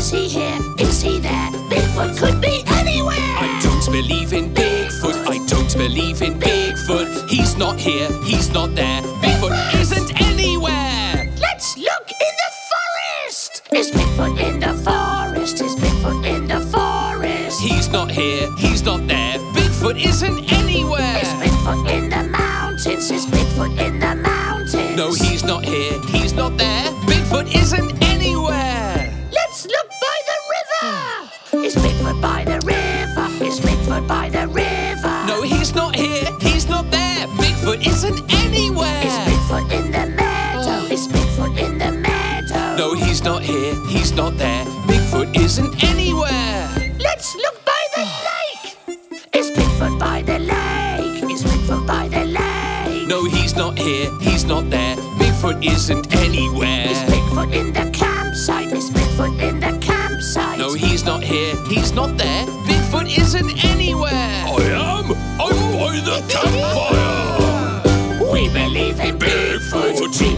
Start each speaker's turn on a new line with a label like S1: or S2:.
S1: Is he here? Is he there? Bigfoot could be anywhere.
S2: I don't believe in Bigfoot. I don't believe in Bigfoot. He's not here. He's not there. Bigfoot isn't anywhere.
S1: Let's look in the forest. Is Bigfoot in the forest? Is Bigfoot in the forest?
S2: He's not here. He's not there. Bigfoot isn't anywhere.
S1: Is Bigfoot in the mountains? Is Bigfoot in the mountains?
S2: No, he's not here. He's not there. Bigfoot isn't anywhere.
S1: Let's look by the river. Is Bigfoot by the river? Is Bigfoot by the river?
S2: No, he's not here. He's not there. Bigfoot isn't anywhere.
S1: Is Bigfoot in the meadow? Is Bigfoot in the meadow?
S2: No, he's not here. He's not there. Bigfoot isn't anywhere.
S1: Let's look by the lake. Is Bigfoot by the lake? Is Bigfoot by the lake?
S2: No, he's not here. He's not there. Bigfoot isn't anywhere.
S1: Is Bigfoot in the campsite? Is Bigfoot in the campsite?
S2: No, he's not here. He's not there. Bigfoot isn't anywhere.
S3: I'm by the campfire.
S1: We believe in Bigfoot.